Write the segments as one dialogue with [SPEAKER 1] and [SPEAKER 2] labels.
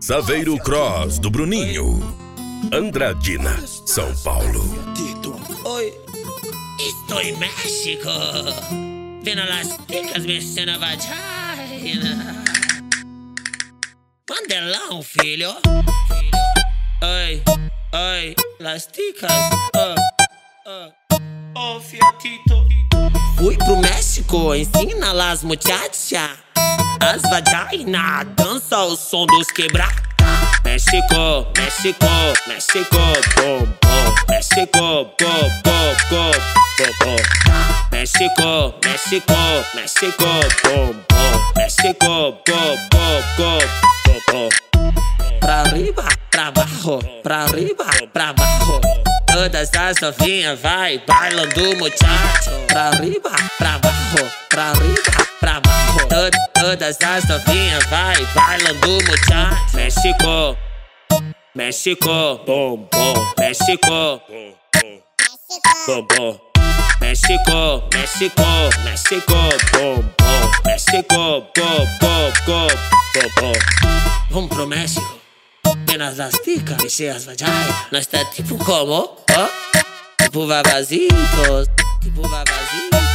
[SPEAKER 1] Saveiro Cross do Bruninho. Andradina, São Paulo.
[SPEAKER 2] Oi, estou em México, vendo las ticas mexendo a vagina. Mandelão, filho. Oi, las ticas. Oh, fiatito. Fui pro México, ensina las muchachas. As vagina dança o som dos quebra. México, México, México, bom, bom. México, bom, bom, bom, bom, bom. México, México, México, bom, bom. México, bom, bom, bom, bom, bom. Pra arriba, pra baixo, pra arriba, pra baixo. Todas as novinhas vai bailando muchacho. Pra arriba, pra baixo, pra arriba, pra baixo. Todas as novinhas vai bailando muchacho. México, México, bom, bom. México, bom, bom. México, México, México, bom, bom. México, bom, bom, bom, bom, bom. Vamos pro México. Penas das ticas, mexer as vaginas. Nós tá tipo como? Tipo vavazitos. Tipo vavazitos.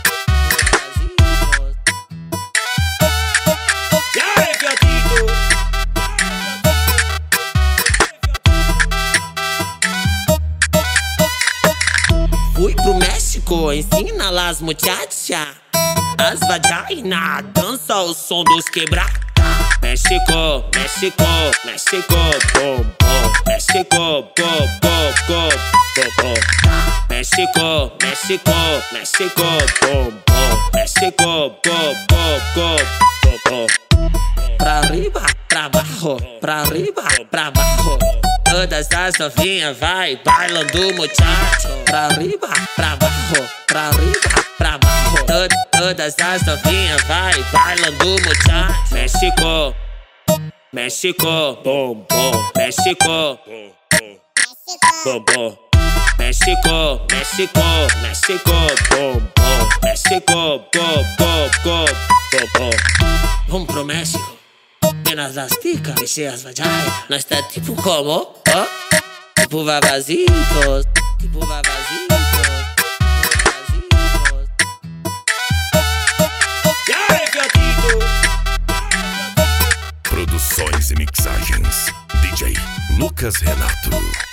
[SPEAKER 2] E aí, fiatito? Fui pro México, ensina las muchachas. As vagina dança o som dos quebra. México, México, México, bom, bom. México, bom, bom, bom, bom, bom. México, México, México, bom, bom. México, bom, bom, bom, bom, bom. Pra arriba, pra baixo, pra arriba, pra baixo. Todas as novinhas vai bailando muchacho. Pra arriba, pra baixo, pra arriba, pra baixo. Todas as novinhas vai bailando muchacho. México, México, bom, bom. México, bom, bom. México, México, México, bom, bom. México, bom, bom, bom, bom, bom. Vamos pro México. Penas das ticas, mexer as vaginas. Nós tá tipo como? Tipo vavazitos. Tipo vavazitos. E aí, fiatito?
[SPEAKER 1] Produções e mixagens DJ Lucas Renato.